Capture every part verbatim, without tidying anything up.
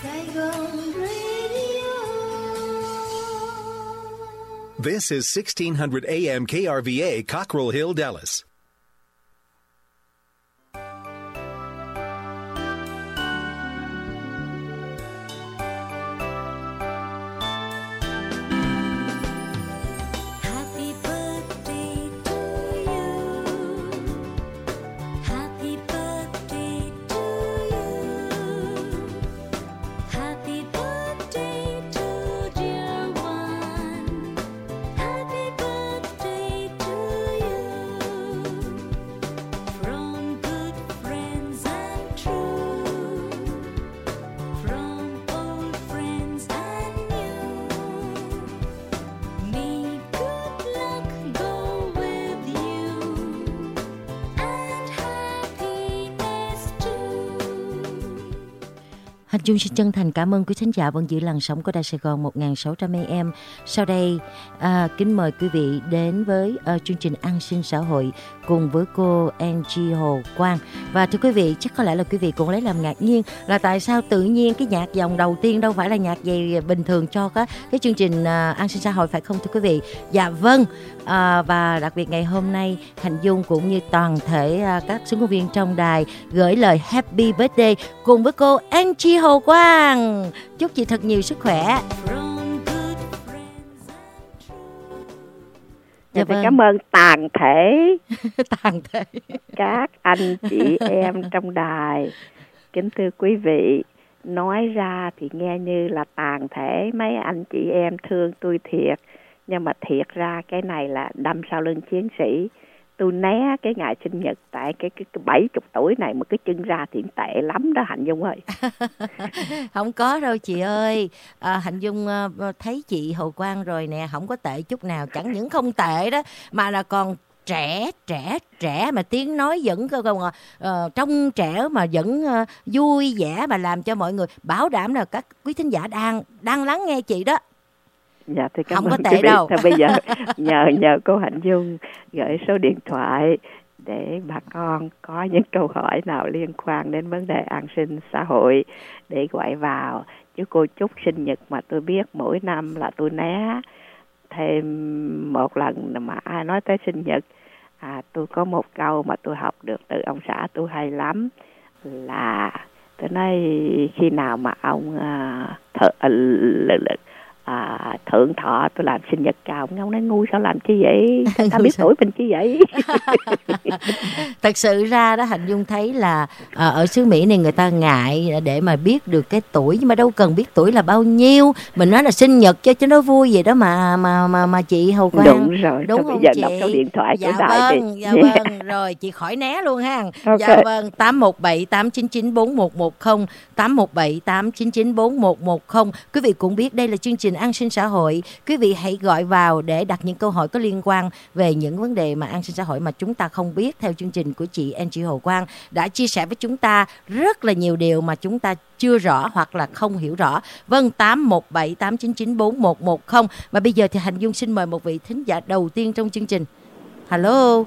Saigon Radio. This is sixteen hundred A M K R V A, Cockrell Hill, Dallas. Hành Dung xin chân thành cảm ơn quý thính giả vẫn giữ làn sóng của Đài Sài Gòn một nghìn sáu trăm A M. Sau đây, à, kính mời quý vị đến với à, chương trình An sinh xã hội cùng với cô Angie Hồ Quang. Và thưa quý vị, chắc có lẽ là quý vị cũng lấy làm ngạc nhiên là tại sao tự nhiên cái nhạc dòng đầu tiên đâu phải là nhạc gì bình thường cho cái, cái chương trình à, An sinh xã hội phải không thưa quý vị? Dạ vâng. À, và đặc biệt ngày hôm nay Hành Dung cũng như toàn thể à, các sinh viên trong đài gửi lời Happy Birthday cùng với cô Angie Hồ Quang. Chúc chị thật nhiều sức khỏe. Dạ vâng. Cảm ơn toàn thể toàn thể các anh chị em trong đài. Kính thưa quý vị, nói ra thì nghe như là toàn thể mấy anh chị em thương tôi thiệt, nhưng mà thiệt ra cái này là đâm sau lưng chiến sĩ. Tôi né cái ngày sinh nhật tại cái cái, cái bảy mươi tuổi này mà cái chân ra thì tệ lắm đó Hạnh Dung ơi. Không có đâu chị ơi. À, Hạnh Dung thấy chị Hồ Quang rồi nè, không có tệ chút nào, chẳng những không tệ đó mà là còn trẻ trẻ trẻ mà tiếng nói vẫn uh, trong trẻ mà vẫn uh, vui vẻ mà làm cho mọi người bảo đảm là các quý thính giả đang đang lắng nghe chị đó. Dạ, thì cảm không ơn có tệ đâu. Thôi bây giờ nhờ nhờ cô Hạnh Dung gửi số điện thoại để bà con có những câu hỏi nào liên quan đến vấn đề an sinh xã hội để gọi vào. Chứ cô chúc sinh nhật mà tôi biết mỗi năm là tôi né thêm một lần mà ai nói tới sinh nhật. À, tôi có một câu mà tôi học được từ ông xã tôi hay lắm, là tôi nói khi nào mà ông à, thợ, lực lực À, thượng thọ tôi làm sinh nhật chào ông nói ngu sao làm chi vậy, ta biết tuổi mình chi vậy. Thật sự ra đó Hạnh Dung thấy là à, ở xứ Mỹ này người ta ngại để mà biết được cái tuổi, nhưng mà đâu cần biết tuổi là bao nhiêu, mình nói là sinh nhật cho cho nó vui vậy đó mà mà mà mà chị Hồ Quang. Đúng rồi, đúng không bây giờ chị? đọc số điện thoại dạ của đài vâng, thì... dạ vâng, rồi chị khỏi né luôn ha. Okay. Dạ vâng, tám một bảy tám chín chín bốn một một không, tám một bảy tám chín chín bốn một một không. Quý vị cũng biết đây là chương trình An sinh xã hội. Quý vị hãy gọi vào để đặt những câu hỏi có liên quan về những vấn đề mà an sinh xã hội mà chúng ta không biết. Theo chương trình của chị Angie Hồ Quang đã chia sẻ với chúng ta rất là nhiều điều mà chúng ta chưa rõ hoặc là không hiểu rõ. Vâng, tám một bảy tám chín chín bốn một một không. Và bây giờ thì Hành Dung xin mời một vị thính giả đầu tiên trong chương trình. Hello.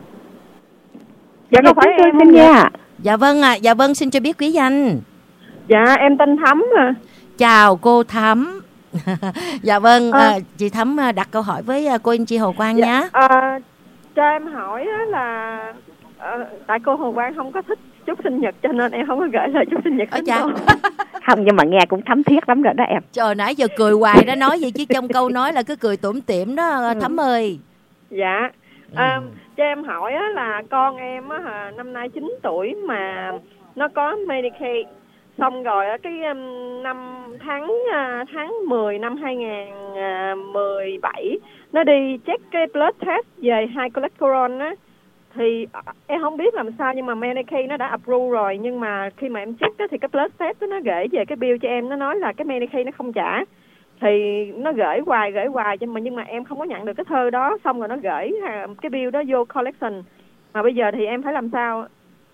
Dạ có phải em không nha? Dạ vâng ạ, à, dạ vâng, xin cho biết quý danh. Dạ em tên Thắm à. Chào cô Thắm. Dạ vâng, à. À, chị Thắm đặt câu hỏi với cô Angie Hồ Quang dạ, nhé. À, cho em hỏi là à, tại cô Hồ Quang không có thích chúc sinh nhật cho nên em không có gửi lời chúc sinh nhật đến cô. Không, nhưng mà nghe cũng thấm thiết lắm rồi đó em. Trời, nãy giờ cười hoài đó, nói gì chứ trong câu nói là cứ cười tủm tỉm đó Thắm ơi. Dạ, à, ừ. cho em hỏi là con em á, năm nay chín tuổi mà nó có Medicaid. Xong rồi cái năm tháng tháng mười năm hai không một bảy nó đi check cái blood test về high cholesterol á, thì em không biết làm sao nhưng mà Medicaid nó đã approve rồi, nhưng mà khi mà em check á thì cái blood test đó, nó gửi về cái bill cho em, nó nói là cái Medicaid nó không trả, thì nó gửi hoài gửi hoài cho mình nhưng mà em không có nhận được cái thơ đó, xong rồi nó gửi cái bill đó vô collection, mà bây giờ thì em phải làm sao?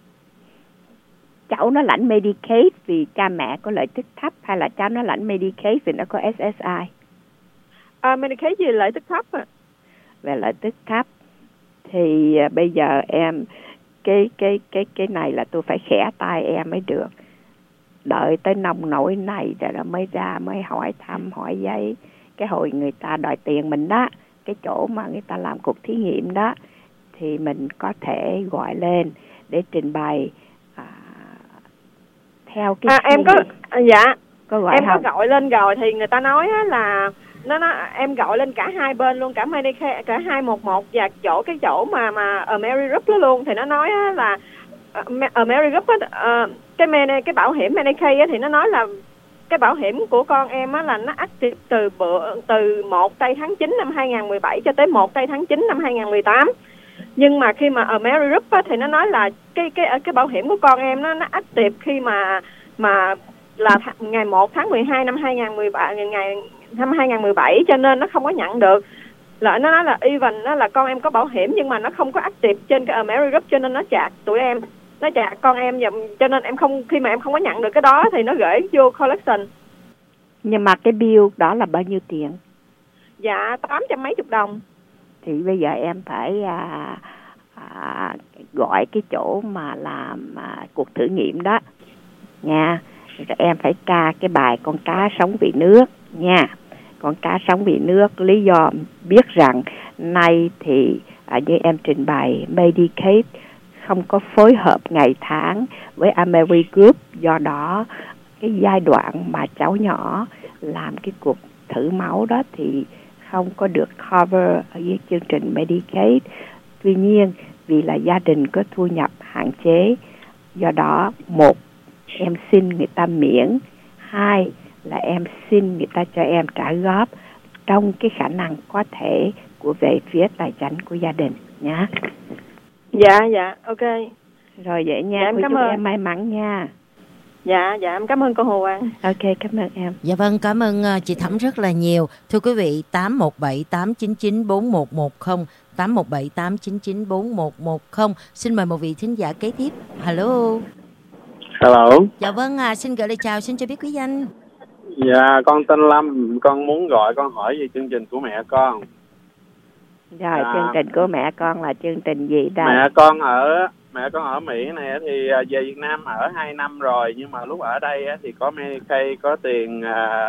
Cháu nó lãnh Medicaid vì cha mẹ có lợi tức thấp hay là cháu nó lãnh Medicaid vì nó có ét ét i? À, Medicaid vì lợi tức thấp à. Về lợi tức thấp thì uh, bây giờ em cái cái cái cái này là tôi phải khẽ tay em mới được, đợi tới nông nổi này rồi đó mới ra, mới hỏi thăm hỏi giấy. Cái hồi người ta đòi tiền mình đó, cái chỗ mà người ta làm cuộc thí nghiệm đó, thì mình có thể gọi lên để trình bày à, theo cái à, em có à, dạ có gọi em không? có gọi lên rồi thì người ta nói á là nó nó em gọi lên cả hai bên luôn, cả Medicare, cả hai một một và chỗ cái chỗ mà mà ở Amerigroup đó luôn, thì nó nói á là ở Amerigroup á, uh, cái Medi, cái bảo hiểm Medicaid á, thì nó nói là cái bảo hiểm của con em á là nó active từ bữa từ một tây tháng chín năm hai nghìn mười bảy cho tới một tây tháng chín năm hai nghìn mười tám. Nhưng mà khi mà ở Amerigroup á, thì nó nói là cái cái cái bảo hiểm của con em nó nó active khi mà mà là th- ngày một tháng mười hai năm hai nghìn mười bảy, ngày năm hai nghìn mười bảy, cho nên nó không có nhận được. Lại nó nói là even đó là con em có bảo hiểm nhưng mà nó không có active trên cái Amerigroup, cho nên nó chạc tụi em, nó chạc con em, và cho nên em không, khi mà em không có nhận được cái đó thì nó gửi vô collection. Nhưng mà cái bill đó là bao nhiêu tiền? Dạ tám trăm mấy chục đồng. Thì bây giờ em phải à, à, gọi cái chỗ mà làm à, cuộc thử nghiệm đó nha. Rồi em phải tra cái bài con cá sống vì nước nha. Con cá sống vì nước, lý do biết rằng nay thì à, như em trình bày Medicaid không có phối hợp ngày tháng với Amerigroup, do đó cái giai đoạn mà cháu nhỏ làm cái cuộc thử máu đó thì không có được cover ở với chương trình Medicaid. Tuy nhiên vì là gia đình có thu nhập hạn chế, do đó một, em xin người ta miễn, hai là em xin người ta cho em trả góp trong cái khả năng có thể của về phía tài chính của gia đình nhá. Dạ dạ ok. Rồi vậy nha, dạ, em tôi cảm chúc ơn em may mắn nha. Dạ dạ em cảm ơn cô Hồ An. Ok, cảm ơn em. Dạ vâng, cảm ơn chị Thẩm rất là nhiều. Thưa quý vị, tám một bảy tám chín chín bốn một một không, tám một bảy tám chín chín bốn một một không. Xin mời một vị thính giả kế tiếp. Hello. Hello. Dạ vâng, à, xin gửi lời chào, xin cho biết quý danh. Dạ, con tên Lâm, con muốn gọi con hỏi về chương trình của mẹ con. Rồi, à, chương trình của mẹ con là chương trình gì đây? Mẹ con ở mẹ con ở Mỹ này thì về Việt Nam ở hai năm rồi, nhưng mà lúc ở đây thì có Medicaid, có tiền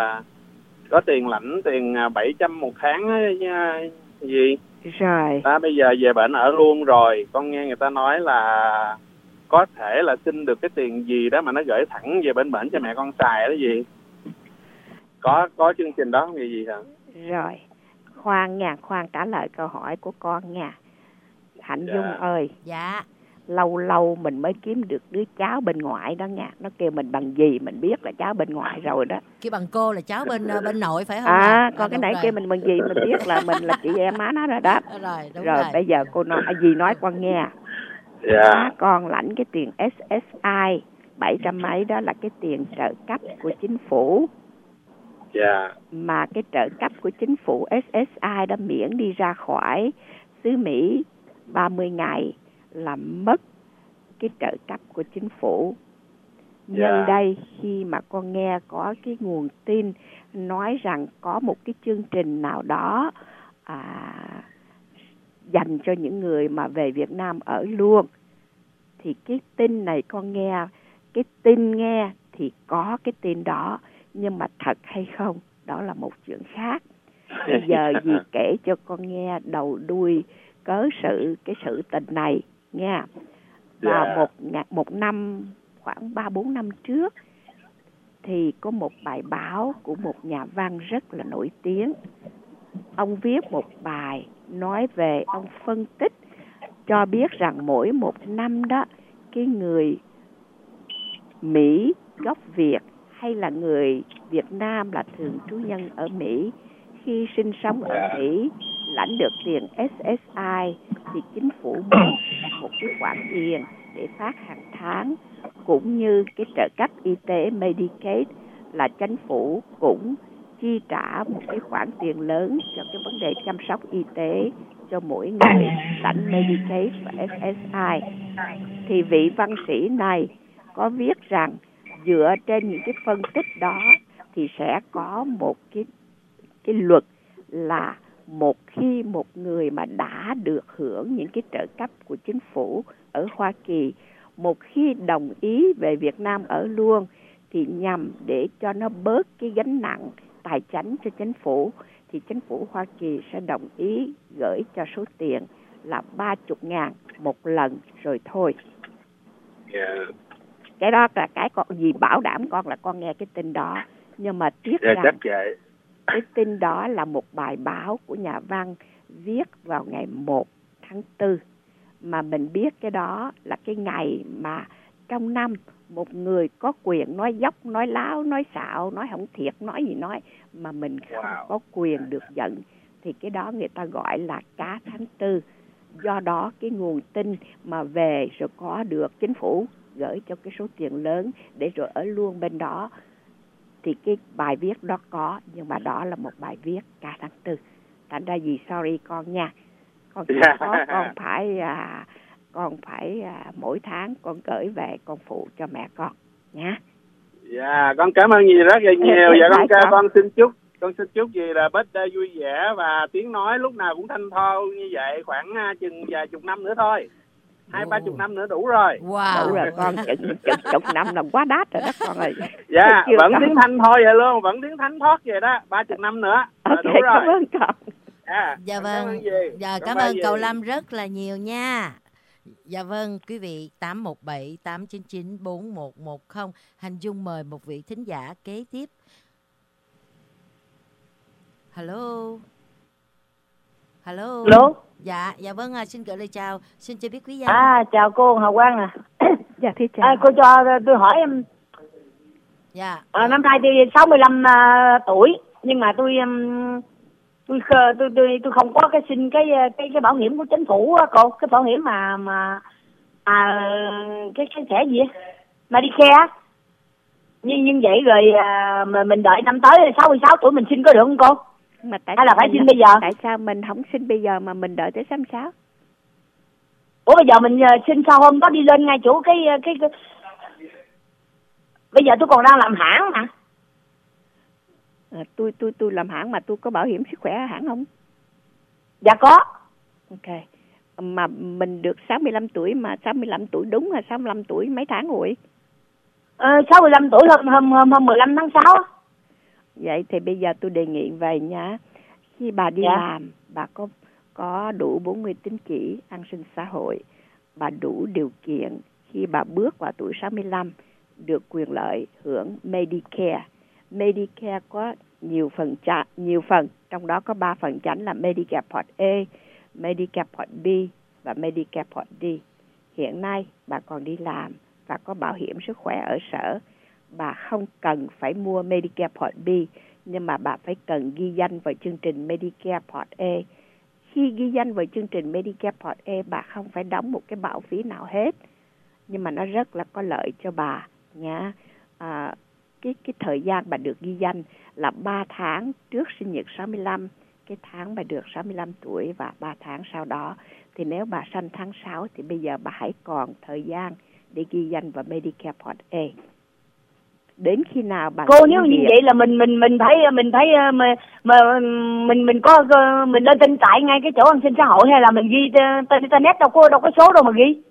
có tiền lãnh tiền bảy trăm một tháng gì. Rồi. Đó, bây giờ về bệnh ở luôn rồi, con nghe người ta nói là có thể là xin được cái tiền gì đó mà nó gửi thẳng về bên bệnh cho mẹ con xài đó gì. Có có chương trình đó không gì gì hả? Rồi, khoan nha, khoan trả lời câu hỏi của con nha. Hạnh dạ. Dung ơi. Dạ. Lâu lâu mình mới kiếm được đứa cháu bên ngoại đó nha. Nó kêu mình bằng gì mình biết là cháu bên ngoại rồi đó. Cái bằng cô là cháu bên bên nội phải không? À, à con à, cái nãy kêu mình bằng gì mình biết là mình là chị em má nó rồi đó. Rồi, đúng rồi, rồi. Bây giờ cô nói gì nói con nghe. Dạ. Má con lãnh cái tiền ét ét i bảy trăm mấy đó là cái tiền trợ cấp của chính phủ. Dạ. Mà cái trợ cấp của chính phủ ét ét i đã miễn đi ra khỏi xứ Mỹ ba mươi ngày là mất cái trợ cấp của chính phủ. Nhân yeah. đây khi mà con nghe có cái nguồn tin nói rằng có một cái chương trình nào đó à, dành cho những người mà về Việt Nam ở luôn, thì cái tin này con nghe, cái tin nghe thì có cái tin đó, nhưng mà thật hay không đó là một chuyện khác. Bây giờ dì kể cho con nghe đầu đuôi cớ sự cái sự tình này nha. Và yeah. một, một năm khoảng ba bốn năm trước thì có một bài báo của một nhà văn rất là nổi tiếng. Ông viết một bài nói về, ông phân tích cho biết rằng mỗi một năm đó cái người Mỹ gốc Việt hay là người Việt Nam là thường trú nhân ở Mỹ khi sinh sống ở Mỹ lãnh được tiền ét ét i thì chính phủ mất một cái khoản tiền để phát hàng tháng, cũng như cái trợ cấp y tế Medicaid là chính phủ cũng chi trả một cái khoản tiền lớn cho cái vấn đề chăm sóc y tế cho mỗi người lãnh Medicaid và ét ét i. Thì vị văn sĩ này có viết rằng dựa trên những cái phân tích đó thì sẽ có một cái cái luật là một khi một người mà đã được hưởng những cái trợ cấp của chính phủ ở Hoa Kỳ, một khi đồng ý về Việt Nam ở luôn, thì nhằm để cho nó bớt cái gánh nặng tài chính cho chính phủ, thì chính phủ Hoa Kỳ sẽ đồng ý gửi cho số tiền là ba mươi ngàn một lần rồi thôi. Yeah. Cái đó là cái con gì bảo đảm con là con nghe cái tin đó. Nhưng mà tiếc Yeah, rằng chắc vậy. cái tin đó là một bài báo của nhà văn viết vào ngày một tháng tư. Mà mình biết cái đó là cái ngày mà trong năm một người có quyền nói dốc, nói láo, nói xạo, nói không thiệt, nói gì nói, mà mình không Wow. có quyền được giận. Thì cái đó người ta gọi là cá tháng tư. Do đó cái nguồn tin mà về rồi có được chính phủ gửi cho cái số tiền lớn để rồi ở luôn bên đó, thì cái bài viết đó có, nhưng mà đó là một bài viết cả tháng tư. Thành ra gì sorry con nha, con Yeah. có con phải à, con phải à, mỗi tháng con gửi về con phụ cho mẹ con nha. Dạ, con cảm ơn dì rất là nhiều. Dạ con Phải ca con. con xin chúc con xin chúc dì là birthday vui vẻ và tiếng nói lúc nào cũng thanh thô như vậy, khoảng uh, chừng vài chục năm nữa thôi, hai ba chục năm nữa đủ rồi. Wow. Đủ rồi con, chừng chừng chục năm là quá đắt rồi đó con ơi. Dạ, Chưa vẫn con. tiếng thanh thôi vậy luôn, vẫn tiếng thánh thoát vậy đó, ba chục năm nữa là Ok, đủ rồi. cảm ơn con. À, Dạ con vâng. Cảm ơn dì. Dạ, Cảm cảm ơn ơn dì. cậu Lâm rất là nhiều nha. Dạ vâng, quý vị, tám một bảy tám chín chín bốn một một không. Hành Dung mời một vị thính giả kế tiếp. Hello. Hello. Hello. Dạ, dạ vâng, à, xin gửi lời chào. Xin cho biết quý danh. À, chào cô Hào Quang à. Dạ thưa chào. À, cô cho tôi hỏi em. Dạ. À, năm nay tôi sáu mươi lăm uh, tuổi, nhưng mà tôi um, tôi, tôi tôi tôi không có cái xin cái cái cái bảo hiểm của chính phủ á cô, cái bảo hiểm mà mà à cái cái thẻ gì á, Medicare. Nhưng nhưng vậy rồi à, mà mình đợi năm tới sáu mươi sáu tuổi mình xin có được không cô? Mà tại Hay là phải mình- xin bây giờ? Tại sao mình không xin bây giờ mà mình đợi tới sáu mươi sáu? Ủa bây giờ mình uh, xin sao hôm đó đi lên ngay chỗ cái cái, cái... Bây giờ tôi còn đang làm hãng mà. À, tôi tôi tôi làm hãng mà tôi có bảo hiểm sức khỏe ở hãng không? Dạ có. Ok. Mà mình được sáu mươi lăm tuổi, mà sáu mươi lăm tuổi đúng là sáu mươi lăm tuổi mấy tháng rồi? Ờ, sáu mươi lăm tuổi hôm hôm hôm, hôm mười lăm tháng sáu á. Vậy thì bây giờ tôi đề nghị vậy nha. Khi bà đi Dạ. làm, bà có có đủ bốn mươi tín chỉ an sinh xã hội, bà đủ điều kiện khi bà bước vào tuổi sáu mươi lăm được quyền lợi hưởng Medicare. Medicare có nhiều phần cha, nhiều phần, trong đó có ba phần chính là Medicare Part A, Medicare Part B và Medicare Part D. Hiện nay bà còn đi làm và có bảo hiểm sức khỏe ở sở, bà không cần phải mua Medicare Part B, nhưng mà bà phải cần ghi danh vào chương trình Medicare Part A. Khi ghi danh vào chương trình Medicare Part A, bà không phải đóng một cái bảo phí nào hết, nhưng mà nó rất là có lợi cho bà nha. À, cái cái thời gian bà được ghi danh là ba tháng trước sinh nhật sáu mươi lăm, cái tháng bà được sáu mươi lăm tuổi và ba tháng sau đó. Thì nếu bà sanh tháng sáu thì bây giờ bà hãy còn thời gian để ghi danh vào Medicare Part A. Đến khi nào bà Cô nghỉ nếu như việc- vậy là mình mình mình phải mình phải ờ, mà, mà mình mình có có- mình lên tin tại ngay cái chỗ an sinh xã hội hay là mình ghi tên tên internet, đâu có đâu có số đâu mà ghi.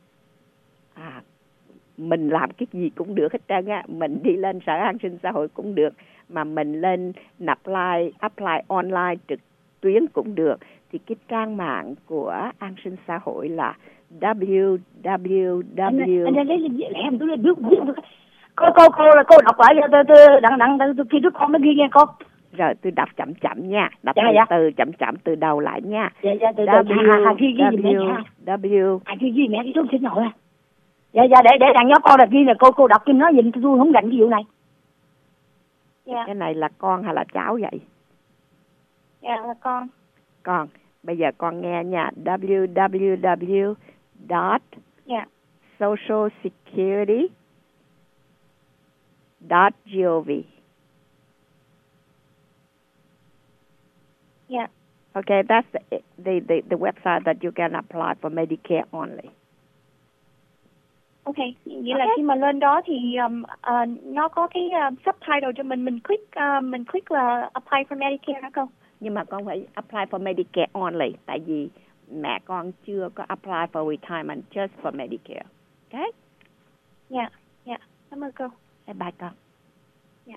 À, mình làm cái gì cũng được hết trơn á, mình đi lên sở an sinh xã hội cũng được, mà mình lên apply apply online trực tuyến cũng được. Thì cái trang mạng của an sinh xã hội là w w Anh w anh lấy lấy em tôi biết biết cô cô cô là cô đọc lại cho tôi tôi đặng đặng tôi khi đứa con nó ghi nghe cô. Rồi tôi đọc chậm chậm nha, đọc Dạ, từ dạ. từ chậm chậm từ đầu lại nha. Dạ dạ từ từ hà hà ghi ghi gì mẹ W nha. W À ghi ghi mẹ cái số xin hội à. Dạ dạ để để đặng nhớ con là ghi là cô cô đọc cho nó nhìn tôi không rành cái vụ này. Dạ cái này là con hay là cháu vậy? dạ là con. Con. Bây giờ con nghe nha, w w w dot Dạ social security dot gov. dạ. Okay, that's the, the, the, the website that you can apply for Medicare only. Ok, nghĩa là khi mà lên đó thì um, uh, nó có cái uh, subtitle cho mình, mình click uh, mình click là apply for Medicare hả cô? Nhưng mà con phải apply for Medicare only, tại vì mẹ con chưa có apply for retirement, just for Medicare. Okay? Dạ, dạ, cảm ơn cô. Bye bye con. Dạ.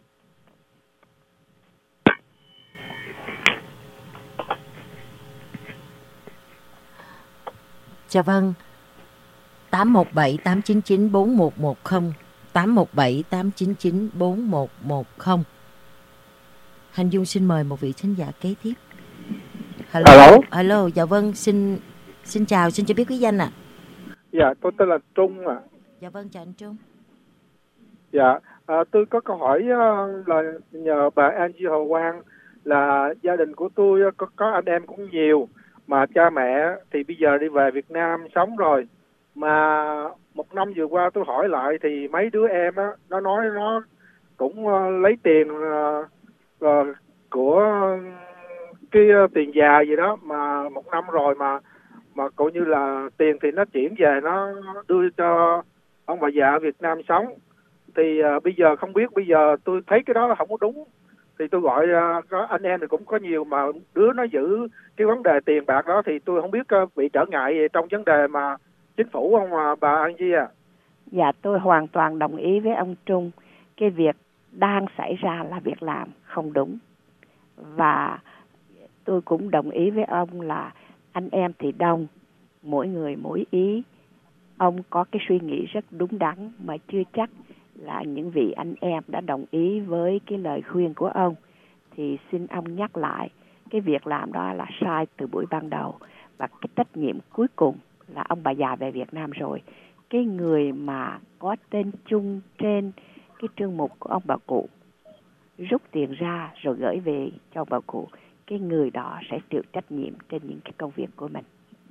Dạ vâng. tám một bảy tám chín chín bốn một một không, tám một bảy tám chín chín bốn một một không. Hành Dung xin mời một vị khán giả kế tiếp. Hello. Hello. Hello, dạ vâng, xin xin chào, xin cho biết quý danh ạ. À. Dạ, tôi tên là Trung ạ. À. Dạ vâng, chào anh Trung. Dạ, à, tôi có câu hỏi uh, là nhờ bà Angie Hồ Quang, là gia đình của tôi có, có anh em cũng nhiều, mà cha mẹ thì bây giờ đi về Việt Nam sống rồi. Mà một năm vừa qua tôi hỏi lại thì mấy đứa em á, nó nói nó cũng uh, lấy tiền uh, uh, của cái uh, tiền già gì đó, mà một năm rồi mà mà coi như là tiền thì nó chuyển về nó đưa cho ông bà già ở Việt Nam sống. Thì uh, bây giờ không biết, bây giờ tôi thấy cái đó là không có đúng. Thì tôi gọi uh, có anh em thì cũng có nhiều, mà đứa nó giữ cái vấn đề tiền bạc đó, thì tôi không biết uh, bị trở ngại gì trong vấn đề mà chính phủ không à, bà Angie à? Dạ, tôi hoàn toàn đồng ý với ông Trung. Cái việc đang xảy ra là việc làm không đúng. Và tôi cũng đồng ý với ông là anh em thì đông, mỗi người mỗi ý. Ông có cái suy nghĩ rất đúng đắn, mà chưa chắc là những vị anh em đã đồng ý với cái lời khuyên của ông. Thì xin ông nhắc lại, cái việc làm đó là sai từ buổi ban đầu. Và cái trách nhiệm cuối cùng là ông bà già về Việt Nam rồi. Cái người mà có tên chung trên cái chương mục của ông bà cụ rút tiền ra rồi gửi về cho ông bà cụ, cái người đó sẽ chịu trách nhiệm trên những cái công việc của mình.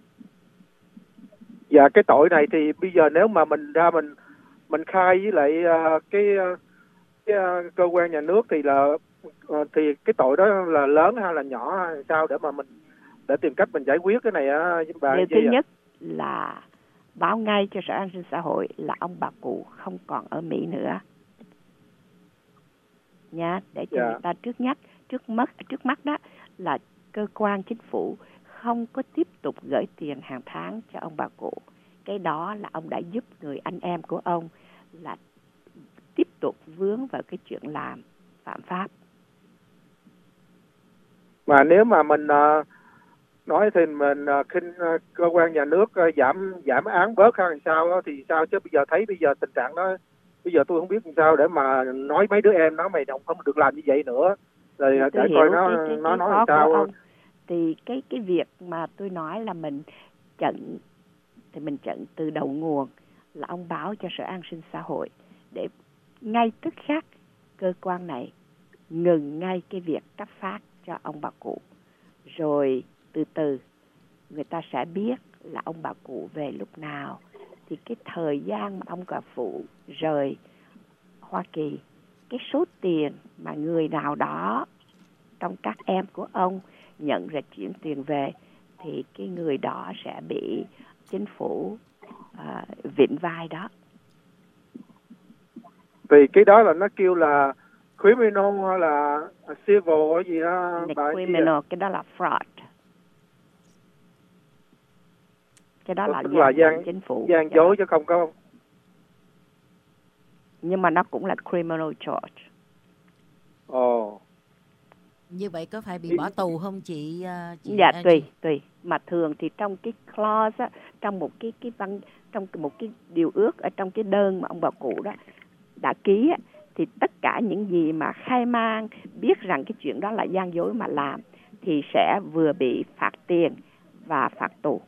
Dạ, cái tội này thì bây giờ nếu mà mình ra mình mình khai với lại uh, cái, uh, cái uh, cơ quan nhà nước thì là uh, thì cái tội đó là lớn hay là nhỏ hay sao để mà mình để tìm cách mình giải quyết cái này á uh, bà? Điều thứ à? nhất là báo ngay cho Sở An sinh xã hội là ông bà cụ không còn ở Mỹ nữa nha, để cho yeah. người ta trước nhất trước mắt trước mắt đó là cơ quan chính phủ không có tiếp tục gửi tiền hàng tháng cho ông bà cụ. Cái đó là ông đã giúp người anh em của ông là tiếp tục vướng vào cái chuyện làm phạm pháp. Mà nếu mà mình uh, nói thì mình uh, khinh uh, cơ quan nhà nước uh, giảm giảm án bớt hay sao đó, thì sao, chứ bây giờ thấy bây giờ tình trạng đó, bây giờ tôi không biết làm sao để mà nói mấy đứa em nó mày không không được làm như vậy nữa, rồi để tôi coi nó cái, cái, nó cái nói làm sao. Thì cái cái việc mà tôi nói là mình chặn thì mình chặn từ đầu nguồn là ông báo cho Sở An sinh xã hội để ngay tức khắc cơ quan này ngừng ngay cái việc cấp phát cho ông bà cụ, rồi từ từ người ta sẽ biết là ông bà cụ về lúc nào. Thì cái thời gian mà ông bà phụ rời Hoa Kỳ, cái số tiền mà người nào đó trong các em của ông nhận ra chuyển tiền về, thì cái người đó sẽ bị chính phủ uh, vịn vai đó. Vì cái đó là nó kêu là criminal hay là civil hay gì đó. Criminal, cái đó là fraud. Cái đó là, là gian chính phủ. Gian dối chứ không có. Nhưng mà nó cũng là criminal charge. Ồ. Oh. Như vậy có phải bị bỏ tù không chị? Uh, chị dạ Angie? tùy tùy. Mà thường thì trong cái clause á, trong một cái cái văn trong một cái điều ước ở trong cái đơn mà ông bà cụ đó đã ký á, thì tất cả những gì mà khai man biết rằng cái chuyện đó là gian dối mà làm thì sẽ vừa bị phạt tiền và phạt tù.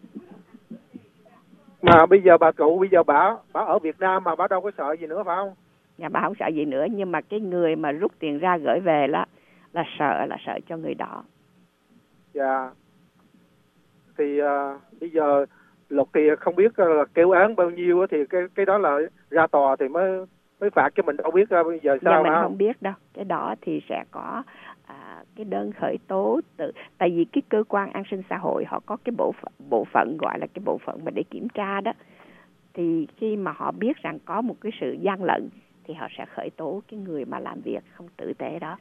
Mà bây giờ bà cụ bây giờ bà bà ở Việt Nam mà bà đâu có sợ gì nữa phải không? Dạ, bà không sợ gì nữa, nhưng mà cái người mà rút tiền ra gửi về đó là sợ là sợ cho người đó. Dạ. Thì uh, bây giờ luật thì không biết là kêu án bao nhiêu thì cái cái đó là ra tòa thì mới mới phạt, chứ mình đâu biết uh, bây giờ sao. Dạ, mình không? không biết đâu. Cái đó thì sẽ có à, cái đơn khởi tố từ, tại vì cái cơ quan an sinh xã hội họ có cái bộ phận, bộ phận gọi là cái bộ phận mà để kiểm tra đó. Thì khi mà họ biết rằng có một cái sự gian lận thì họ sẽ khởi tố cái người mà làm việc không tử tế đó.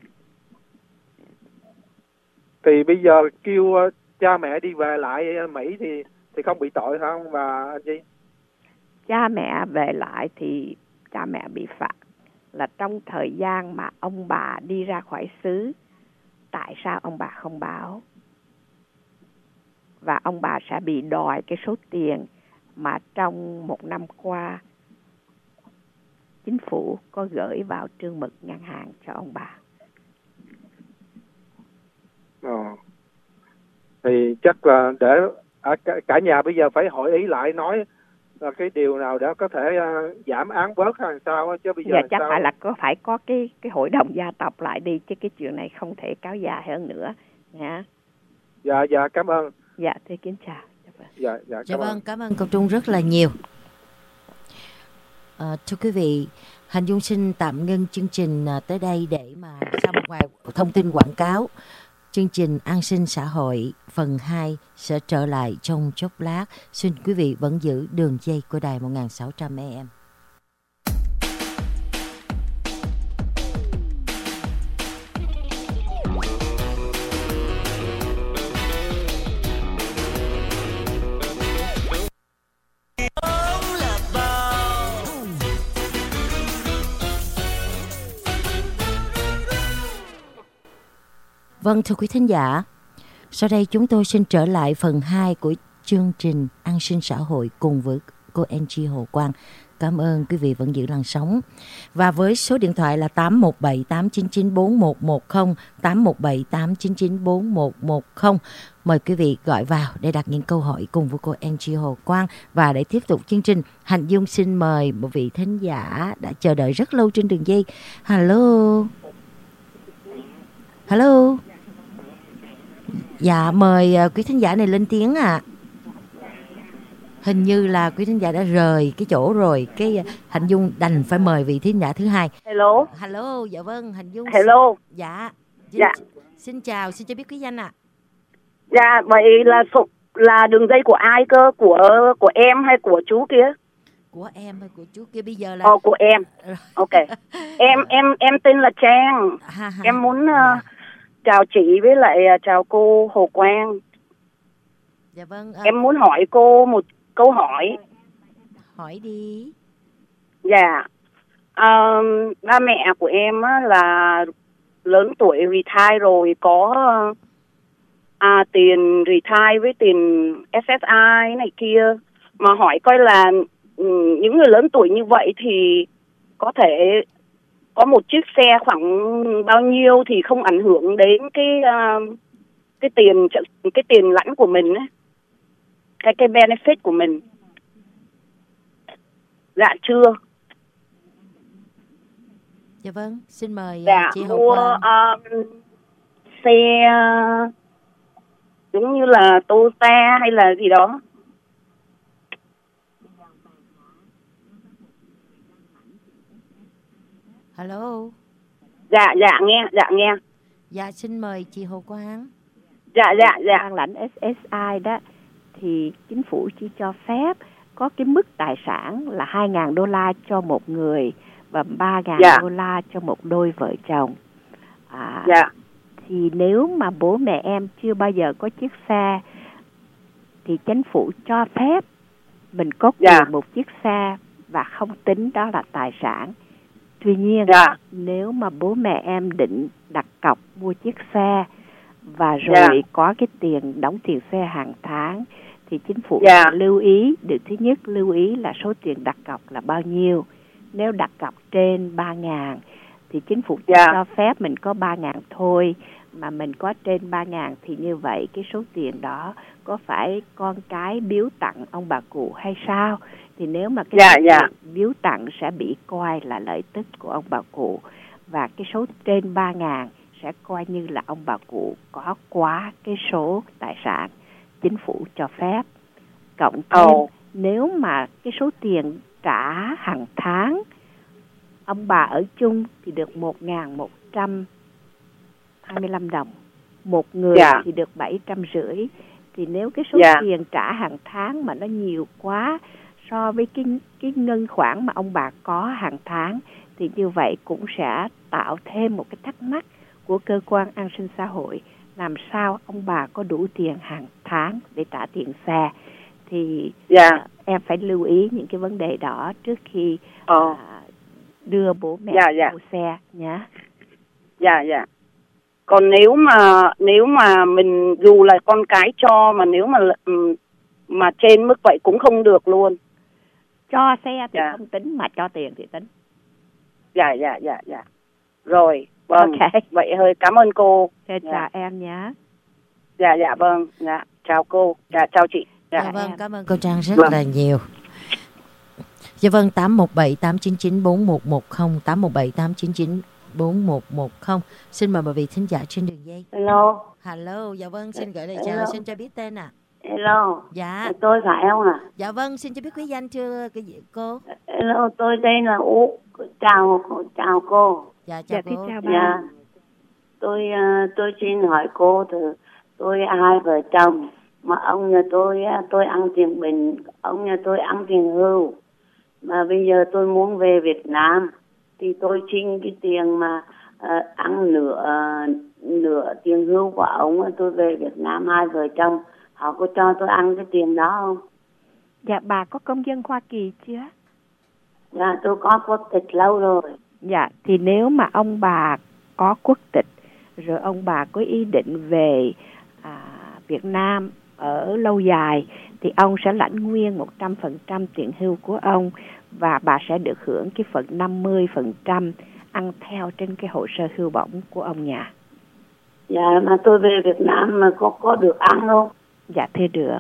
Thì bây giờ kêu uh, cha mẹ đi về lại Mỹ thì thì không bị tội không bà anh chị? Cha mẹ về lại thì cha mẹ bị phạt là trong thời gian mà ông bà đi ra khỏi xứ, tại sao ông bà không báo? Và ông bà sẽ bị đòi cái số tiền mà trong một năm qua chính phủ có gửi vào trương mực ngân hàng cho ông bà. Ờ. Thì chắc là để à, cả, cả nhà bây giờ phải hội ý lại, nói là cái điều nào để có thể uh, giảm án bớt hay sao, chứ bây giờ Dạ, chắc sao? phải là có phải có cái cái hội đồng gia tộc lại đi, chứ cái chuyện này không thể kéo dài hơn nữa nha. Dạ dạ cảm ơn. Dạ thưa kính chào. Dạ dạ Dạ cảm vâng, ơn. cảm ơn cô Trung rất là nhiều. À, thưa quý vị, Hạnh Dung xin tạm ngưng chương trình à, tới đây để mà sau một vài thông tin quảng cáo, chương trình An sinh xã hội phần hai sẽ trở lại trong chốc lát. Xin quý vị vẫn giữ đường dây của đài một nghìn sáu trăm A M. Vâng, thưa quý thính giả, sau đây chúng tôi xin trở lại phần hai của chương trình An sinh xã hội cùng với cô Angie Hồ Quang. Cảm ơn quý vị vẫn giữ làn sóng. Và với số điện thoại là tám một bảy tám chín chín bốn một một không, tám một bảy tám chín chín bốn một một không. Mời quý vị gọi vào để đặt những câu hỏi cùng với cô Angie Hồ Quang. Và để tiếp tục chương trình, Hạnh Dung xin mời một vị thính giả đã chờ đợi rất lâu trên đường dây. Hello. Hello. Dạ, mời quý thính giả này lên tiếng ạ. À. Hình như là quý thính giả đã rời cái chỗ rồi, cái Hạnh Dung đành phải mời vị thính giả thứ hai. Hello. Hello, dạ vâng, Hạnh Dung. Hello. Xin... Dạ. Xin... Dạ. Xin chào, xin cho biết quý danh ạ. À. Dạ, vậy là là đường dây của ai cơ? Của của em hay của chú kia? Của em hay của chú kia bây giờ là? Ồ, của em. Ok. em em em tên là Trang. Ha, ha. Em muốn uh, chào chị với lại uh, chào cô Hồ Quang. Dạ vâng. À... Em muốn hỏi cô một câu hỏi. Hỏi đi. Dạ. Um, ba mẹ của em á, là lớn tuổi retire rồi, có à, tiền retire với tiền ét ét i này kia. Mà hỏi coi là um, những người lớn tuổi như vậy thì có thể có một chiếc xe khoảng bao nhiêu thì không ảnh hưởng đến cái uh, cái tiền cái tiền lãnh của mình ấy. Cái cái benefit của mình. Dạ chưa. Dạ vâng, xin mời dạ, chị Hồ mua Quang. Uh, xe uh, giống như là Toyota hay là gì đó. Hello. Dạ dạ nghe, dạ nghe. Dạ xin mời chị Hồ Quang. Dạ dạ dạ. Ban lãnh ét ét i đó thì chính phủ chỉ cho phép có cái mức tài sản là hai nghìn đô la cho một người và ba nghìn dạ. đô la cho một đôi vợ chồng. À, dạ. Thì nếu mà bố mẹ em chưa bao giờ có chiếc xe thì chính phủ cho phép mình có quyền dạ. một chiếc xe và không tính đó là tài sản. Tuy nhiên dạ. nếu mà bố mẹ em định đặt cọc mua chiếc xe và rồi dạ. có cái tiền đóng tiền xe hàng tháng thì chính phủ dạ. lưu ý, được thứ nhất lưu ý là số tiền đặt cọc là bao nhiêu. Nếu đặt cọc trên ba ngàn thì chính phủ dạ. cho phép mình có ba ngàn thôi, mà mình có trên ba ngàn thì như vậy cái số tiền đó có phải con cái biếu tặng ông bà cụ hay sao? Thì nếu mà cái dạ, số dạ. tiền biếu tặng sẽ bị coi là lợi tức của ông bà cụ, và cái số trên ba ngàn sẽ coi như là ông bà cụ có quá cái số tài sản chính phủ cho phép. Cộng thêm oh. nếu mà cái số tiền trả hàng tháng ông bà ở chung thì được một nghìn một trăm hai mươi lăm đồng, một người yeah. thì được bảy trăm rưỡi. Thì nếu cái số yeah. tiền trả hàng tháng mà nó nhiều quá so với cái cái ngân khoản mà ông bà có hàng tháng thì như vậy cũng sẽ tạo thêm một cái thắc mắc của cơ quan an sinh xã hội, làm sao ông bà có đủ tiền hàng tháng để trả tiền xe. Thì yeah. uh, em phải lưu ý những cái vấn đề đó trước khi oh. uh, đưa bố mẹ Dạ, dạ. mua xe nhá. Dạ dạ. Còn nếu mà nếu mà mình dù là con cái cho mà nếu mà mà trên mức vậy cũng không được luôn. Cho xe thì Dạ. không tính, mà cho tiền thì tính. Dạ dạ dạ dạ. Rồi, vâng. Ok. Vậy hơi cảm ơn cô. Thế Dạ. chào em nhé. Dạ dạ vâng. Dạ, chào cô. Dạ chào chị. Dạ. Dạ vâng, em. cảm ơn cô Trang rất Vâng. là nhiều. Dạ vâng, tám một bảy tám chín chín bốn một một không, tám một bảy tám chín chín bốn một một không. Xin mời mọi vị thính giả trên đường dây. Hello. Hello, dạ vâng, xin gửi lời Hello. chào, xin cho biết tên ạ. À. Hello. Dạ. Tôi phải không à? Dạ vâng, xin cho biết quý danh thưa cái gì cô? Hello, tôi đây là Út. Chào chào cô. Dạ chào Dạ, cô. chào bà. Dạ. Tôi uh, tôi xin hỏi cô từ tôi hai vợ chồng mà ông nhà tôi tôi ăn tiền bình, ông nhà tôi ăn tiền hưu. Mà bây giờ tôi muốn về Việt Nam thì tôi xin cái tiền mà uh, ăn nửa uh, nửa tiền hưu của ông, tôi về Việt Nam hai vợ chồng, họ có cho tôi ăn cái tiền đó không? Dạ, bà có công dân Hoa Kỳ chưa? Dạ, tôi có quốc tịch lâu rồi. Dạ, thì nếu mà ông bà có quốc tịch, rồi ông bà có ý định về à, Việt Nam ở lâu dài, thì ông sẽ lãnh nguyên một trăm phần trăm tiền hưu của ông, và bà sẽ được hưởng cái phần năm mươi phần trăm ăn theo trên cái hồ sơ hưu bổng của ông nhà. Dạ, mà tôi về Việt Nam mà có có được ăn không? Dạ, thưa được.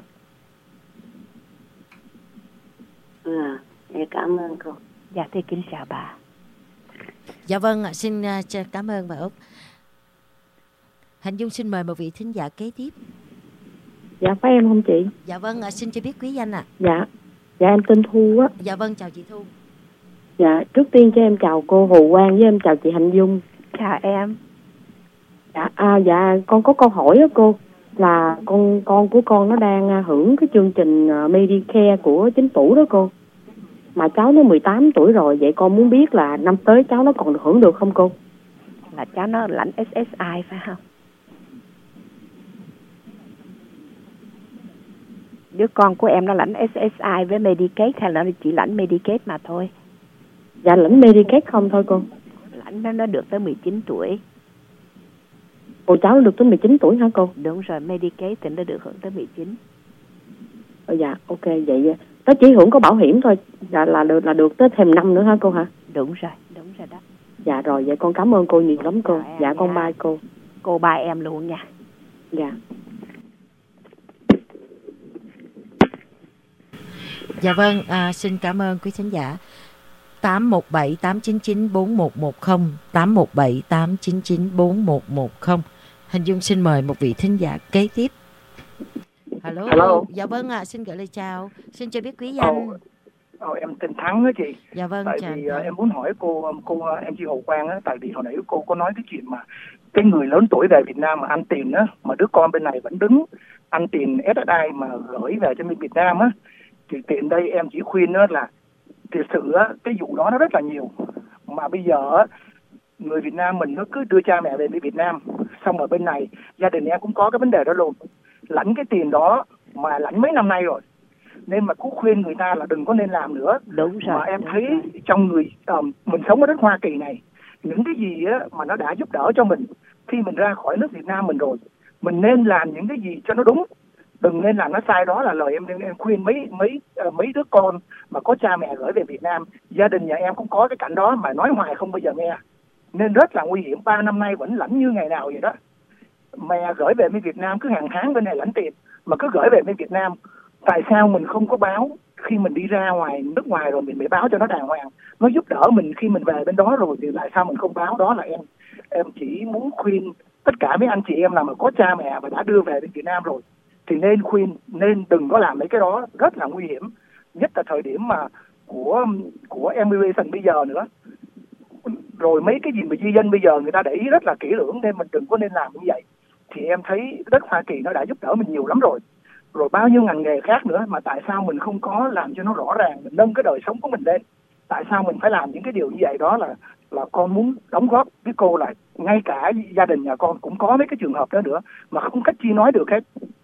À, cảm ơn cô. Dạ, thưa kính chào bà. Dạ vâng ạ, xin uh, cảm ơn bà Út. Hạnh Dung xin mời một vị thính giả kế tiếp. Dạ, phải em không chị? Dạ vâng ạ, xin cho biết quý danh ạ. À. Dạ, dạ em tên Thu á. Dạ vâng, chào chị Thu. Dạ, trước tiên cho em chào cô Hồ Quang với em chào chị Hạnh Dung. Chào em. Dạ, à, dạ con có câu hỏi á cô, là con con của con nó đang hưởng cái chương trình Medicare của chính phủ đó cô. Mà cháu nó mười tám tuổi rồi, vậy con muốn biết là năm tới cháu nó còn được hưởng được không cô? Là cháu nó lãnh ét ét i phải không? Đứa con của em nó lãnh ét ét i với Medicaid hay là nó chỉ lãnh Medicaid mà thôi? Dạ, lãnh Medicaid không thôi cô. Lãnh nó, nó được tới mười chín tuổi. Ồ, cháu nó được tới mười chín tuổi hả cô? Đúng rồi, Medicaid thì nó được hưởng tới mười chín. Ờ, dạ, ok, vậy nó chỉ hưởng có bảo hiểm thôi, dạ, là được là được tới thêm năm nữa hả cô hả? Đúng rồi, đúng rồi đó. Dạ rồi, vậy con cảm ơn cô nhiều lắm cô. Rồi, dạ, con dạ. bye cô. Cô bye em luôn nha. Dạ. Dạ vâng, à, xin cảm ơn quý khán giả. tám một bảy tám chín chín bốn một một không, tám một bảy tám chín chín bốn một một không. Hình Dung xin mời một vị thính giả kế tiếp. Hello. Hello. Dạ vâng ạ, à, xin gửi lời chào. Xin cho biết quý danh. Ồ, ồ, em tên Thắng á chị. Dạ vâng, tại chào vì anh. uh, em muốn hỏi cô cô uh, em chị Hồ Quang á, tại vì hồi nãy cô có nói cái chuyện mà cái người lớn tuổi về Việt Nam mà ăn tiền á, mà đứa con bên này vẫn đứng ăn tiền ét ét i mà gửi về cho bên Việt Nam á, thì tiện đây em chỉ khuyên nữa là thực sự á, cái vụ đó nó rất là nhiều, mà bây giờ á, người Việt Nam mình nó cứ đưa cha mẹ về Việt Nam, xong ở bên này gia đình em cũng có cái vấn đề đó luôn, lãnh cái tiền đó mà lãnh mấy năm nay rồi, nên mà cũng khuyên người ta là đừng có nên làm nữa. Đúng rồi. Mà em đúng thấy rồi. trong người um, mình sống ở đất Hoa Kỳ này, những cái gì á mà nó đã giúp đỡ cho mình khi mình ra khỏi nước Việt Nam mình rồi, mình nên làm những cái gì cho nó đúng, đừng nên làm nó sai. Đó là lời em em, em khuyên mấy mấy uh, mấy đứa con mà có cha mẹ gửi về Việt Nam. Gia đình nhà em cũng có cái cảnh đó mà nói hoài không bao giờ nghe, nên rất là nguy hiểm. Ba năm nay vẫn lãnh như ngày nào vậy đó. Mẹ gửi về bên Việt Nam cứ hàng tháng bên này lãnh tiền, mà cứ gửi về bên Việt Nam. Tại sao mình không có báo khi mình đi ra ngoài nước ngoài rồi mình phải báo cho nó đàng hoàng, nó giúp đỡ mình khi mình về bên đó rồi thì tại sao mình không báo? Đó là em em chỉ muốn khuyên tất cả mấy anh chị em nào mà có cha mẹ và đã đưa về bên Việt Nam rồi thì nên khuyên, nên đừng có làm mấy cái đó, rất là nguy hiểm, nhất là thời điểm mà của của immigration bây giờ nữa. Rồi mấy cái gì mà di dân bây giờ người ta để ý rất là kỹ lưỡng, nên mình đừng có nên làm như vậy. Thì em thấy đất Hoa Kỳ nó đã giúp đỡ mình nhiều lắm rồi, rồi bao nhiêu ngành nghề khác nữa, mà tại sao mình không có làm cho nó rõ ràng, mình nâng cái đời sống của mình lên? Tại sao mình phải làm những cái điều như vậy? Đó là là con muốn đóng góp với cô là ngay cả gia đình nhà con cũng có mấy cái trường hợp đó nữa mà không cách chi nói được hết.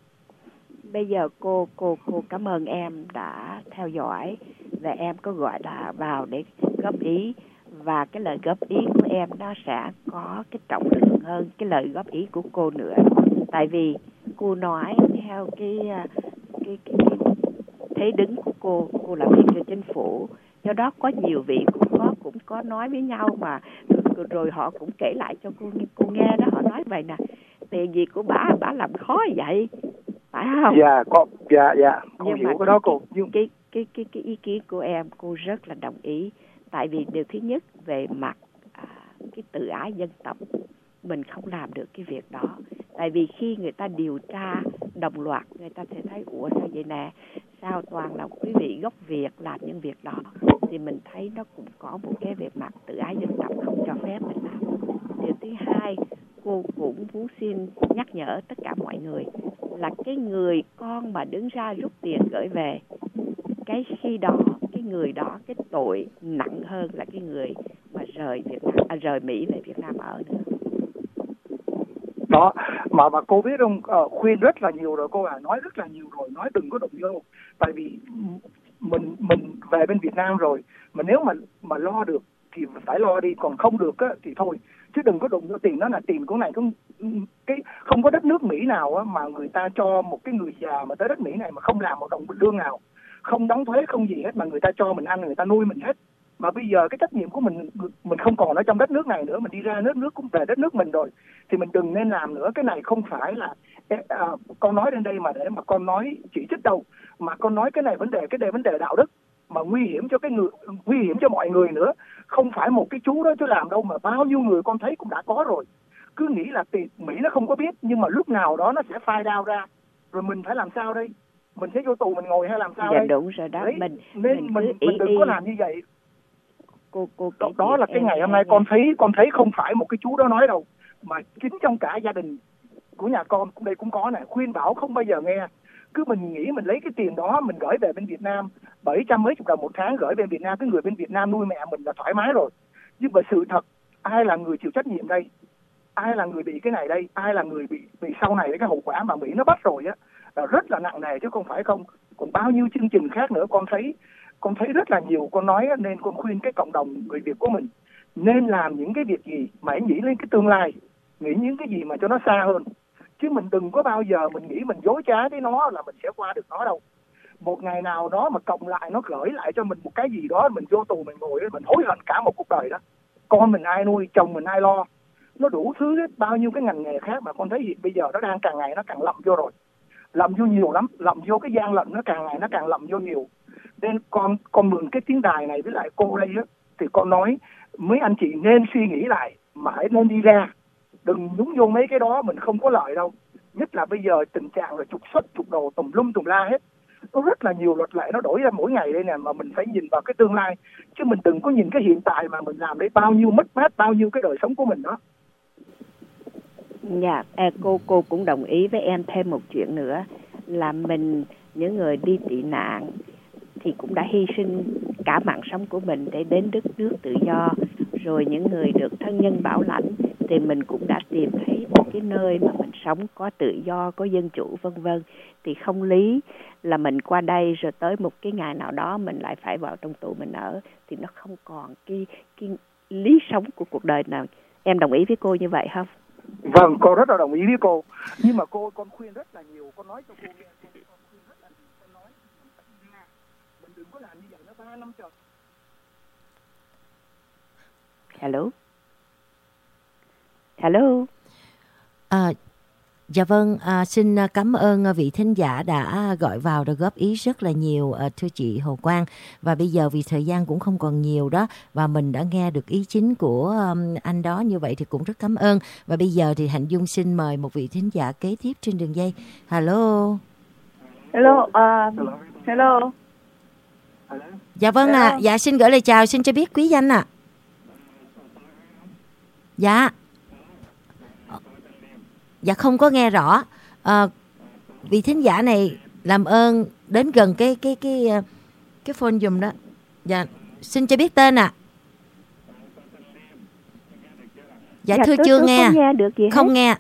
Bây giờ cô cô cô cảm ơn em đã theo dõi, và em có gọi là vào để góp ý và cái lời góp ý của em nó sẽ có cái trọng lượng hơn cái lời góp ý của cô nữa. Tại vì cô nói theo cái cái cái, cái thế đứng của cô, cô làm việc cho chính phủ, do đó có nhiều vị cũng có cũng có nói với nhau mà rồi, rồi họ cũng kể lại cho cô cô nghe đó, họ nói vậy nè, tiền gì của bả bả làm khó vậy, phải không? Dạ, có, dạ, dạ, cô nhưng hiểu mà cái đó cô. cái, cái cái cái cái ý kiến của em cô rất là đồng ý. Tại vì điều thứ nhất về mặt à, cái tự ái dân tộc mình không làm được cái việc đó. Tại vì khi người ta điều tra đồng loạt, người ta sẽ thấy ủa sao vậy nè, sao toàn là quý vị gốc Việt làm những việc đó, thì mình thấy nó cũng có một cái về mặt tự ái dân tộc không cho phép mình làm. Điều thứ hai, cô cũng muốn xin nhắc nhở tất cả mọi người là cái người con mà đứng ra rút tiền gửi về, cái khi đó cái người đó cái tội nặng hơn là cái người mà rời Việt Nam, à, rời Mỹ về Việt Nam ở nữa. Đó, mà mà cô biết không, uh, khuyên rất là nhiều rồi cô à, nói rất là nhiều rồi, nói đừng có đụng vô. Tại vì mình mình về bên Việt Nam rồi, mà nếu mà mà lo được thì phải lo đi, còn không được á thì thôi, chứ đừng có đụng vô tiền. Đó là tiền của này không, cái không có đất nước Mỹ nào á mà người ta cho một cái người già mà tới đất Mỹ này mà không làm một đồng lương nào, không đóng thuế không gì hết, mà người ta cho mình ăn, người ta nuôi mình hết. Mà bây giờ cái trách nhiệm của mình mình không còn ở trong đất nước này nữa, mình đi ra nước nước cũng về đất nước mình rồi, thì mình đừng nên làm nữa. Cái này không phải là à, con nói đến đây mà để mà con nói chỉ trích đâu, mà con nói cái này vấn đề cái đề vấn đề đạo đức mà nguy hiểm cho cái người, nguy hiểm cho mọi người nữa. Không phải một cái chú đó chú làm đâu, mà bao nhiêu người con thấy cũng đã có rồi. Cứ nghĩ là tiền Mỹ nó không có biết, nhưng mà lúc nào đó nó sẽ phai đao ra, rồi mình phải làm sao đây? Mình sẽ vô tù mình ngồi hay làm sao dạ, đây? Đúng rồi đó. Đấy, mình nên mình, mình, ý, mình đừng ý. có làm như vậy. Cô, cô đó, đó là cái ngày hôm nay con thấy con thấy không phải một cái chú đó nói đâu, mà chính trong cả gia đình của nhà con cũng đây cũng có này, khuyên bảo không bao giờ nghe. Cứ mình nghĩ mình lấy cái tiền đó mình gửi về bên Việt Nam bảy trăm mấy chục đồng một tháng, gửi về Việt Nam, cái người bên Việt Nam nuôi mẹ mình là thoải mái rồi. Nhưng mà sự thật, ai là người chịu trách nhiệm đây? Ai là người bị cái này đây? Ai là người bị bị sau này cái hậu quả mà Mỹ nó bắt rồi á, là rất là nặng nề chứ không phải không. Còn bao nhiêu chương trình khác nữa con thấy con thấy rất là nhiều. Con nói nên con khuyên cái cộng đồng người Việt của mình nên làm những cái việc gì mà nghĩ lên cái tương lai, nghĩ những cái gì mà cho nó xa hơn, chứ mình đừng có bao giờ mình nghĩ mình dối trá với nó là mình sẽ qua được nó đâu. Một ngày nào đó mà cộng lại nó gửi lại cho mình một cái gì đó, mình vô tù mình ngồi mình hối hận cả một cuộc đời đó. Con mình ai nuôi, chồng mình ai lo, nó đủ thứ hết, bao nhiêu cái ngành nghề khác mà con thấy hiện bây giờ nó đang càng ngày nó càng lậm vô rồi, lậm vô nhiều lắm, lậm vô cái gian lận nó càng ngày nó càng lậm vô nhiều. Nên con con mượn cái tiếng đài này với lại cô đây á, thì con nói mấy anh chị nên suy nghĩ lại, mà hãy nên đi ra, đừng nhúng vô mấy cái đó, mình không có lợi đâu. Nhất là bây giờ tình trạng là trục xuất trục đồ tùm lum tùm la hết, có rất là nhiều luật lệ nó đổi ra mỗi ngày đây nè, mà mình phải nhìn vào cái tương lai, chứ mình đừng có nhìn cái hiện tại mà mình làm đấy bao nhiêu mất mát, bao nhiêu cái đời sống của mình đó. Dạ, cô cô cũng đồng ý với em thêm một chuyện nữa là mình, những người đi tị nạn thì cũng đã hy sinh cả mạng sống của mình để đến đất nước tự do. Rồi những người được thân nhân bảo lãnh thì mình cũng đã tìm thấy một cái nơi mà mình sống có tự do, có dân chủ vân vân. Thì không lý là mình qua đây rồi tới một cái ngày nào đó mình lại phải vào trong tù mình ở, thì nó không còn cái cái lý sống của cuộc đời nào. Em đồng ý với cô như vậy không? Vâng, con rất là đồng ý với cô. Nhưng mà cô con khuyên rất là nhiều, con nói cho cô nghe, con, con khuyên rất là nhiều, con nói mình đừng có làm như vậy nó ba năm trời. Hello. Hello. À, dạ vâng, à, xin cảm ơn vị thính giả đã gọi vào, đã góp ý rất là nhiều, à, thưa chị Hồ Quang. Và bây giờ vì thời gian cũng không còn nhiều đó, và mình đã nghe được ý chính của um, anh đó, như vậy thì cũng rất cảm ơn. Và bây giờ thì Hạnh Dung xin mời một vị thính giả kế tiếp trên đường dây. Hello. Hello. Uh, hello. Dạ vâng ạ, à, dạ xin gửi lời chào, xin cho biết quý danh ạ. À. Dạ. Dạ không có nghe rõ. À, vị thính giả này làm ơn đến gần cái cái cái cái phone dùm đó. Dạ, xin cho biết tên ạ. À. Dạ, dạ thưa tôi, chưa tôi nghe. Không nghe được gì Không hết. nghe.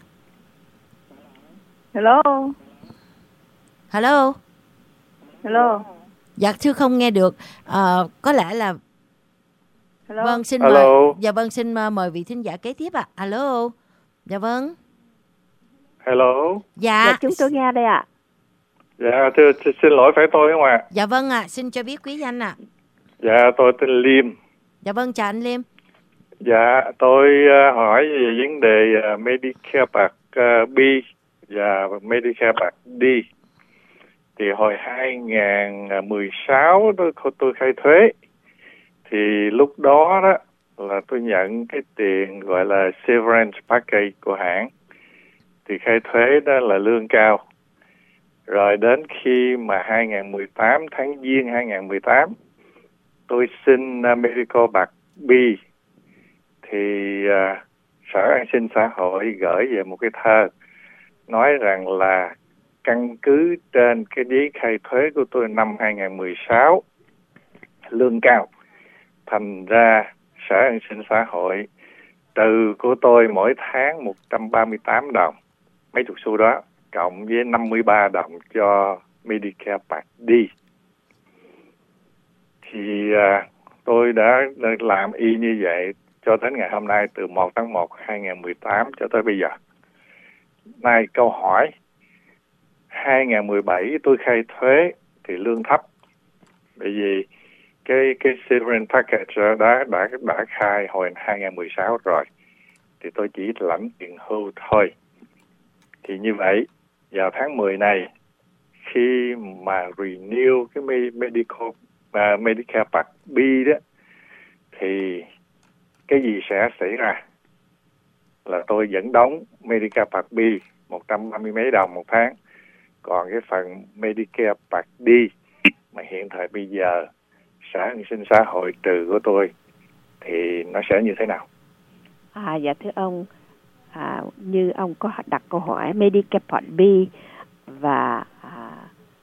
Hello. Hello. Hello. Dạ thưa không nghe được. À, có lẽ là Hello. Vâng, xin Hello. mời. Dạ vâng, xin mời vị thính giả kế tiếp ạ. À. Alo. Dạ vâng. Hello. Dạ. Dạ chúng tôi nghe đây ạ. Dạ, thưa, xin lỗi phải tôi không ạ? Dạ vâng ạ, à. Xin cho biết quý danh ạ. À. Dạ, tôi tên Liêm. Dạ vâng, chào anh Liêm. Dạ, tôi uh, hỏi về vấn đề uh, Medicare Part uh, B và Medicare Part D. Thì hồi hai không một sáu tôi, tôi khai thuế. Thì lúc đó đó là tôi nhận cái tiền gọi là severance package của hãng. Thì khai thuế đó là lương cao. Rồi đến khi mà hai không một tám, tháng Giêng hai không một tám, tôi xin uh, Medical Part B. Thì uh, Sở An sinh xã hội gửi về một cái thơ nói rằng là căn cứ trên cái giấy khai thuế của tôi năm hai không một sáu lương cao, thành ra Sở An sinh xã hội trừ của tôi mỗi tháng một trăm ba mươi tám đồng mấy chục xu đó, cộng với năm mươi ba đồng cho Medicare Part D. Thì uh, tôi đã, đã làm y như vậy cho đến ngày hôm nay, từ một tháng một hai không một tám cho tới bây giờ. Nay câu hỏi, hai không một bảy tôi khai thuế thì lương thấp, bởi vì cái cái severance package đã đã đã khai hồi hai không một sáu rồi, thì tôi chỉ lãnh tiền hưu thôi. Thì như vậy vào tháng mười này, khi mà renew cái medical uh, Medicare Part B đó, thì cái gì sẽ xảy ra? Là tôi vẫn đóng Medicare Part B một trăm ba mươi mấy đồng một tháng, còn cái phần Medicare Part D mà hiện thời bây giờ Sở An sinh xã hội trừ của tôi thì nó sẽ như thế nào? À, dạ thưa ông, à, như ông có đặt câu hỏi Medicare Part B và à,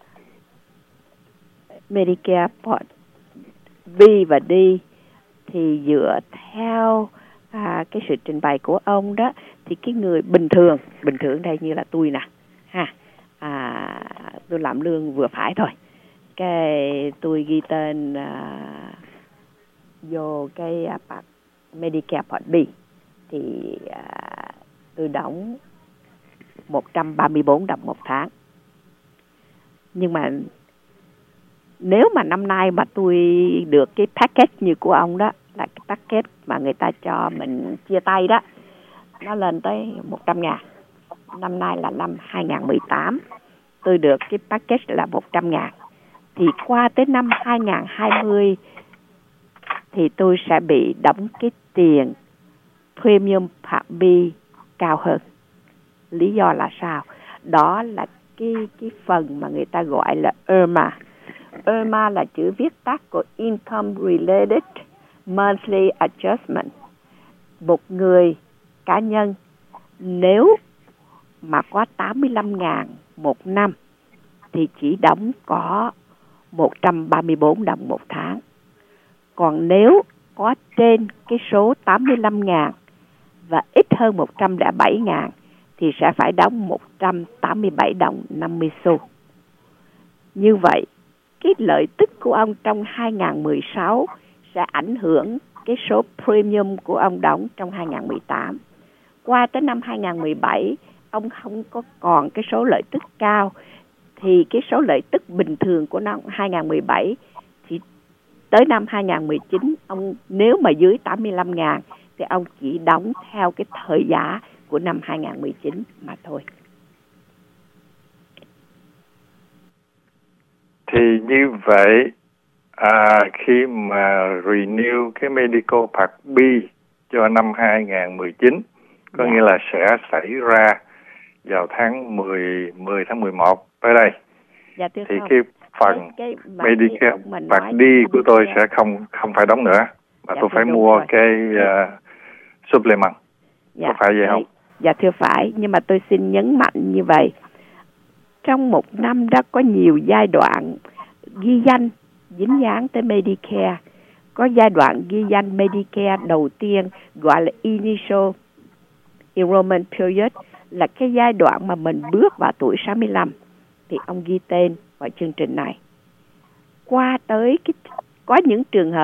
Medicare Part B và D thì dựa theo à, cái sự trình bày của ông đó, thì cái người bình thường, bình thường đây như là tôi nè, ha, à, tôi làm lương vừa phải thôi, cái tôi ghi tên à, vô cái à, part Medicare Part B thì à, tôi đóng một trăm ba mươi bốn đồng một tháng. Nhưng mà nếu mà năm nay mà tôi được cái package như của ông đó, là cái package mà người ta cho mình chia tay đó, nó lên tới một trăm ngàn. Năm nay là năm hai không một tám, tôi được cái package là một trăm ngàn. Thì qua tới năm hai không hai không thì tôi sẽ bị đóng cái tiền Premium Part B cao hơn. Lý do là sao? Đó là cái, cái phần mà người ta gọi là i rờ em a. i rờ em a là chữ viết tắt của Income Related Monthly Adjustment. Một người cá nhân nếu mà có tám mươi lăm ngàn một năm thì chỉ đóng có một trăm ba mươi bốn đồng một tháng. Còn nếu có trên cái số tám mươi lăm ngàn và ít hơn một trăm lẻ bảy ngàn thì sẽ phải đóng một trăm tám mươi bảy đồng năm mươi xu. Như vậy, cái lợi tức của ông trong hai không một sáu sẽ ảnh hưởng cái số premium của ông đóng trong hai không một tám. Qua tới năm hai không một bảy, ông không có còn cái số lợi tức cao, thì cái số lợi tức bình thường của năm hai không một bảy thì tới năm hai không một chín, ông nếu mà dưới tám mươi lăm ngàn thì ông chỉ đóng theo cái thời giá của năm hai không một chín mà thôi. Thì như vậy, à, khi mà renew cái Medical Part B cho năm hai không một chín, có yeah. nghĩa là sẽ xảy ra vào tháng mười, mười tháng mười một tới đây. Dạ, thì không? cái phần cái, cái Medicare Part D của tôi sẽ không không phải đóng nữa, mà dạ, tôi phải mua rồi. cái uh, supplement. Dạ, có phải vậy không? Dạ thưa phải, nhưng mà tôi xin nhấn mạnh như vậy. Trong một năm đó có nhiều giai đoạn ghi danh dính dáng tới Medicare. Có giai đoạn ghi danh Medicare đầu tiên gọi là Initial Enrollment Period, là cái giai đoạn mà mình bước vào tuổi sáu mươi lăm thì ông ghi tên vào chương trình này. Qua tới cái, có những trường hợp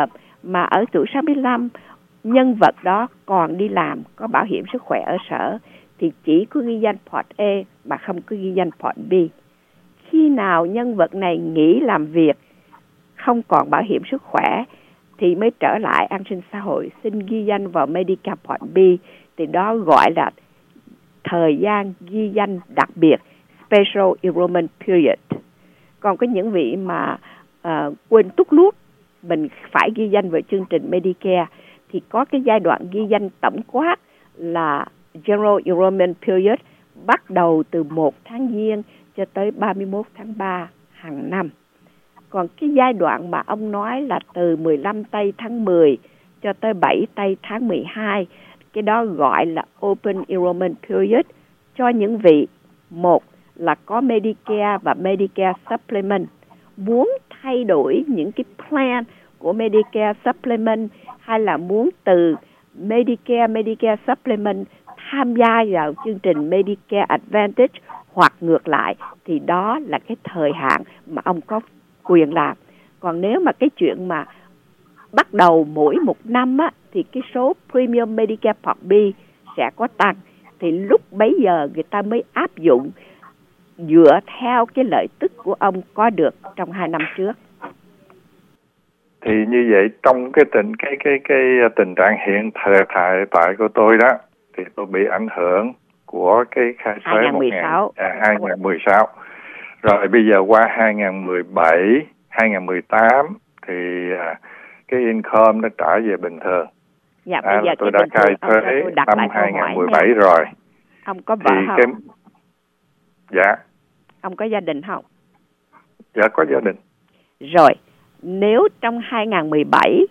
mà ở tuổi sáu mươi lăm nhân vật đó còn đi làm, có bảo hiểm sức khỏe ở sở, thì chỉ có ghi danh Part A mà không có ghi danh Part B. Khi nào nhân vật này nghỉ làm việc, không còn bảo hiểm sức khỏe, thì mới trở lại an sinh xã hội, xin ghi danh vào Medicare Part B, thì đó gọi là thời gian ghi danh đặc biệt, Special Enrollment Period. Còn có những vị mà uh, quên tút lút, mình phải ghi danh vào chương trình Medicare, thì có cái giai đoạn ghi danh tổng quát là General Enrollment Period, bắt đầu từ một tháng Giêng cho tới ba mươi mốt tháng ba hàng năm. Còn cái giai đoạn mà ông nói là từ mười lăm tây tháng mười cho tới bảy tây tháng mười hai, cái đó gọi là Open Enrollment Period cho những vị, một là có Medicare và Medicare Supplement, muốn thay đổi những cái plan của Medicare Supplement, hay là muốn từ Medicare, Medicare Supplement tham gia vào chương trình Medicare Advantage hoặc ngược lại, thì đó là cái thời hạn mà ông có quyền làm. Còn nếu mà cái chuyện mà bắt đầu mỗi một năm á, thì cái số Premium Medicare Part B sẽ có tăng, thì lúc bấy giờ người ta mới áp dụng dựa theo cái lợi tức của ông có được trong hai năm trước. Thì như vậy trong cái tình cái cái cái tình trạng hiện thời tại tại của tôi đó, thì tôi bị ảnh hưởng của cái khai thuế hai không một sáu. À, hai không một sáu. Rồi bây giờ qua hai không một bảy, hai không một tám thì à, cái income nó trở về bình thường. Dạ, bây giờ à, tôi cái đã khai thuế năm hai không một bảy rồi. Ông có vợ thì không? Cái... Dạ. Ông có gia đình không? Dạ có gia đình. Rồi, nếu trong hai không một bảy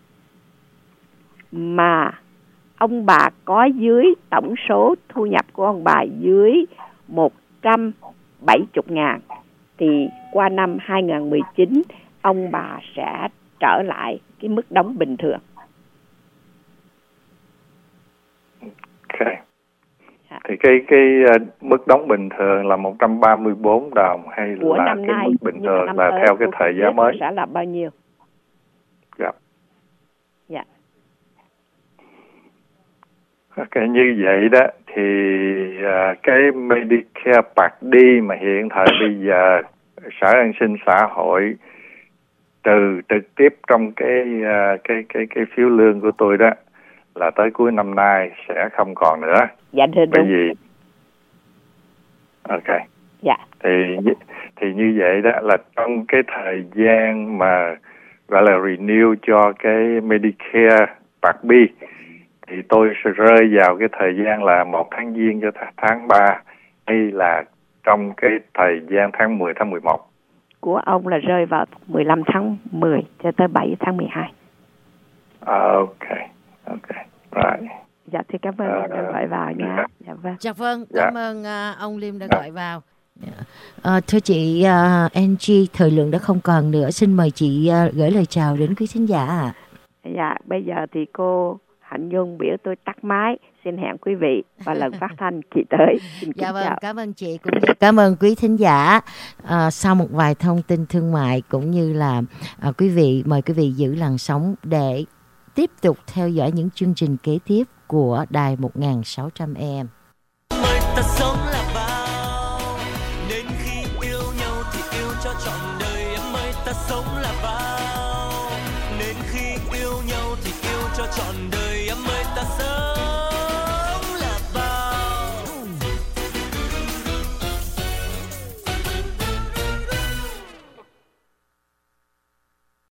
mà ông bà có dưới tổng số thu nhập của ông bà dưới một trăm bảy mươi ngàn, thì qua năm hai không một chín ông bà sẽ trở lại cái mức đóng bình thường. Ok. Thì cái cái uh, mức đóng bình thường là một trăm ba mươi tư đồng hay của là năm cái nay, mức bình thường là theo cái thời giá mới? Sẽ là bao nhiêu? Dạ. Dạ. Ok, như vậy đó thì uh, cái Medicare Part D mà hiện thời bây giờ Sở An sinh xã hội trừ trực tiếp trong cái uh, cái cái cái phiếu lương của tôi đó, là tới cuối năm nay sẽ không còn nữa. Dạ thưa Bởi đúng. vì ok. Dạ. Thì thì như vậy đó là trong cái thời gian mà gọi là renew cho cái Medicare Part B, thì tôi sẽ rơi vào cái thời gian là một tháng Giêng cho tháng ba, hay là trong cái thời gian tháng mười, tháng mười một? Của ông là rơi vào mười lăm tháng mười cho tới bảy tháng mười hai. Ok, ok, right. Dạ, thì cảm ơn uh, đã gọi vào nha. Dạ, dạ vâng. Dạ vâng, dạ. Cảm ơn uh, ông Liêm đã gọi vào. Uh, thưa chị uh, Angie, thời lượng đã không còn nữa, xin mời chị uh, gửi lời chào đến quý khán giả ạ. À. Dạ, bây giờ thì cô Hạnh Nhung biểu tôi tắt máy, xin hẹn quý vị và lần phát thanh kỳ tới. Xin dạ vâng, chào. Cảm ơn chị cũng như cảm ơn quý thính giả. À, sau một vài thông tin thương mại cũng như là à, quý vị mời quý vị giữ làn sóng để tiếp tục theo dõi những chương trình kế tiếp của đài một nghìn sáu trăm A M. Mời ta sống là bao, đến khi yêu nhau thì yêu cho trọn đời. Em ơi ta sống là bao, đến khi yêu nhau thì yêu cho trọn đời. Em ơi ta sống